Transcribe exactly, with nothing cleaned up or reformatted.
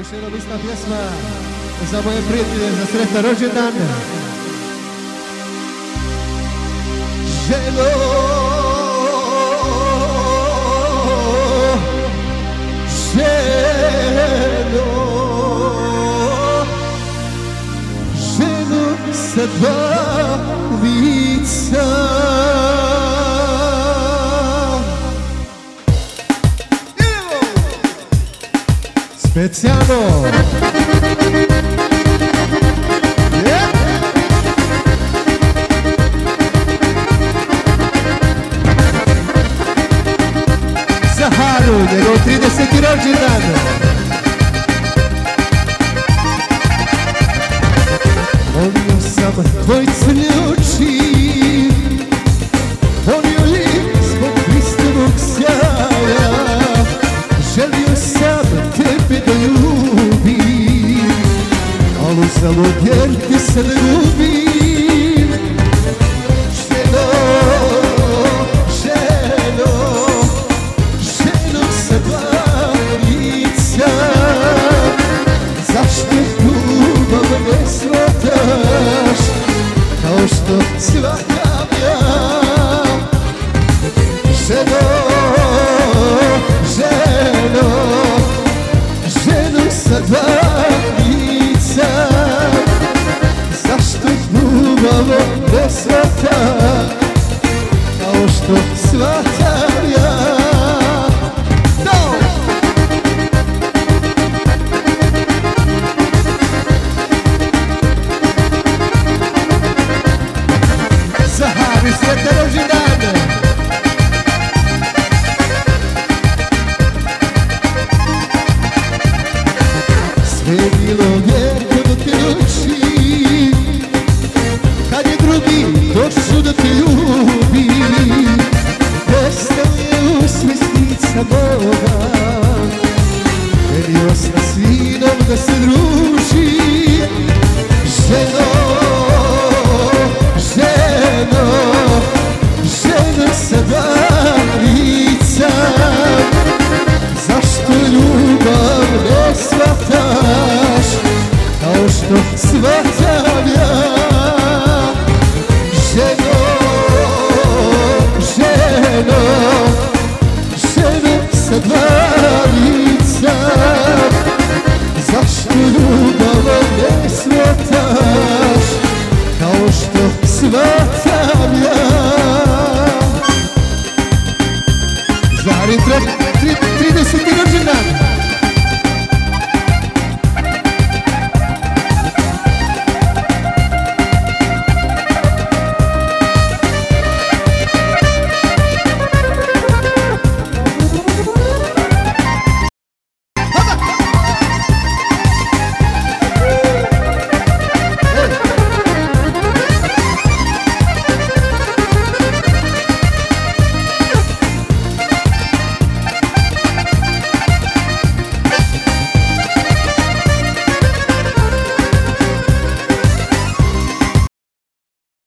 Još jedna lista pjesma za moje prijatelje, za sretan rođendan. Ženo, ženo, ženo sa dva lica. Specijalno! Yeah. Zaharu, njegov trideseti rođendan. Volio sam tvoj crni oči, volio ih zbog Hristovog sjaja. Želio sam tebe da ljubim, al uzalud jer ti se ne ljubim. Ženo, ženo, ženo sa dva lica, zašto ljubav ne shvataš kao što shvatam ja? Ženo, ženo, ženo sa dva lica, zašto ljubav ne shvatam kao što shvatam ja? No! Zahari, sretan rođendan! Sve je bilo lijepo do te noći, kad je drugi došao da te ljubi. Nestao je usmisnica moga, velio sa sinom da se druži. Ženo, ženo, ženo sa dva lica, zašto ljubav ne shvataš kao što